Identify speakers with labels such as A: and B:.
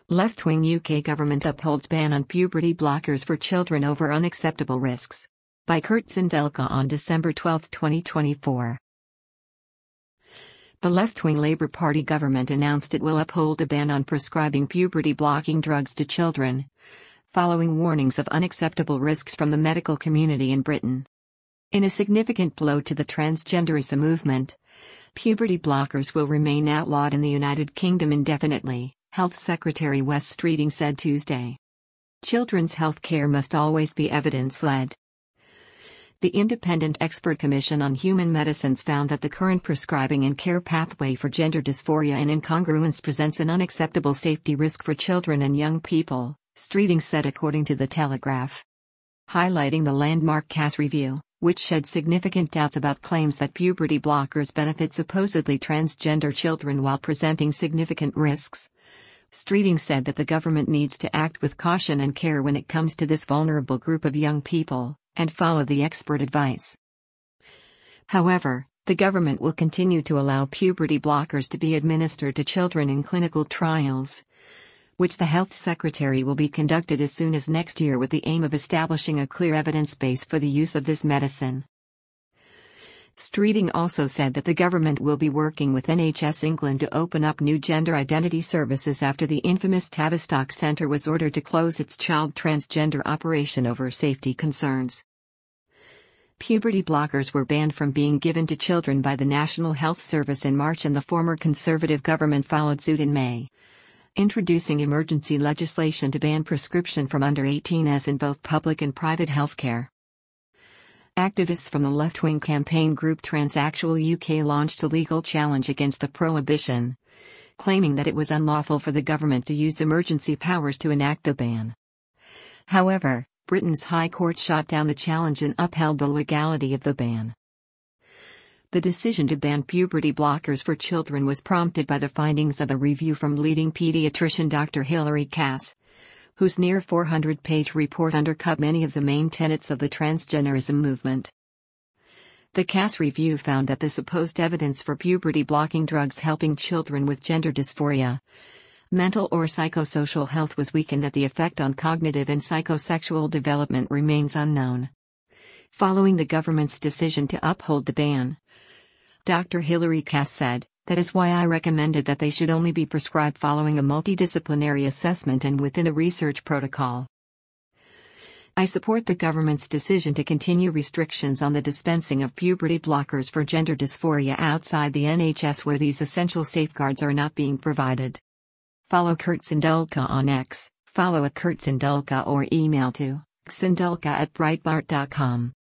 A: Left-wing UK government upholds ban on puberty blockers for children over unacceptable risks. By Kurt Sindelka on December 12, 2024. The left-wing Labour Party government announced it will uphold a ban on prescribing puberty-blocking drugs to children, following warnings of unacceptable risks from the medical community in Britain. In a significant blow to the transgenderism movement, puberty blockers will remain outlawed in the United Kingdom indefinitely, Health Secretary Wes Streeting said Tuesday. Children's health care must always be evidence-led. The Independent Expert Commission on Human Medicines found that the current prescribing and care pathway for gender dysphoria and incongruence presents an unacceptable safety risk for children and young people, Streeting said according to The Telegraph. Highlighting the landmark Cass review, which shed significant doubts about claims that puberty blockers benefit supposedly transgender children while presenting significant risks, Streeting said that the government needs to act with caution and care when it comes to this vulnerable group of young people, and follow the expert advice. However, the government will continue to allow puberty blockers to be administered to children in clinical trials, which the Health Secretary will be conducted as soon as next year with the aim of establishing a clear evidence base for the use of this medicine. Streeting also said that the government will be working with NHS England to open up new gender identity services after the infamous Tavistock Centre was ordered to close its child transgender operation over safety concerns. Puberty blockers were banned from being given to children by the National Health Service in March, and the former Conservative government followed suit in May, introducing emergency legislation to ban prescription from under 18s in both public and private healthcare. Activists from the left-wing campaign group Transsexual UK launched a legal challenge against the prohibition, claiming that it was unlawful for the government to use emergency powers to enact the ban. However, Britain's High Court shot down the challenge and upheld the legality of the ban. The decision to ban puberty blockers for children was prompted by the findings of a review from leading pediatrician Dr. Hilary Cass, whose near 400-page report undercut many of the main tenets of the transgenderism movement. The Cass review found that the supposed evidence for puberty-blocking drugs helping children with gender dysphoria, mental or psychosocial health was weak, and that the effect on cognitive and psychosexual development remains unknown. Following the government's decision to uphold the ban, Dr. Hilary Cass said, "That is why I recommended that they should only be prescribed following a multidisciplinary assessment and within a research protocol. I support the government's decision to continue restrictions on the dispensing of puberty blockers for gender dysphoria outside the NHS where these essential safeguards are not being provided." Follow Kurt Sindelka on X, follow @KurtSindelka or email to sindelka@breitbart.com.